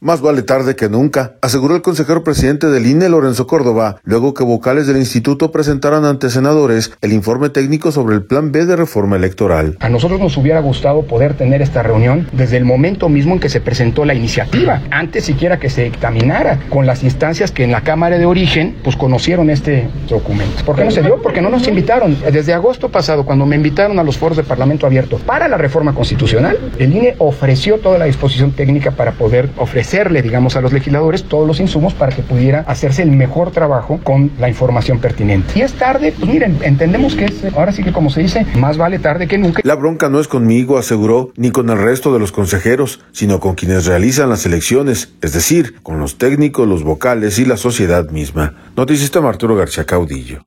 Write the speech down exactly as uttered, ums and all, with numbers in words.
Más vale tarde que nunca, aseguró el consejero presidente del I N E, Lorenzo Córdoba, luego que vocales del instituto presentaran ante senadores el informe técnico sobre el Plan B de reforma electoral. A nosotros nos hubiera gustado poder tener esta reunión desde el momento mismo en que se presentó la iniciativa, antes siquiera que se dictaminara, con las instancias que en la Cámara de Origen pues conocieron este documento. ¿Por qué no se dio? Porque no nos invitaron. Desde agosto pasado, cuando me invitaron a los foros de Parlamento Abierto para la reforma constitucional, el I N E ofreció toda la disposición técnica para poder ofrecerle, digamos, a los legisladores todos los insumos para que pudiera hacerse el mejor trabajo con la información pertinente. Y es tarde, pues miren, entendemos que es, ahora sí que como se dice, más vale tarde que nunca. La bronca no es conmigo, aseguró, ni con el resto de los consejeros, sino con quienes realizan las elecciones, es decir, con los técnicos, los vocales y la sociedad misma. Noticista Arturo García Caudillo.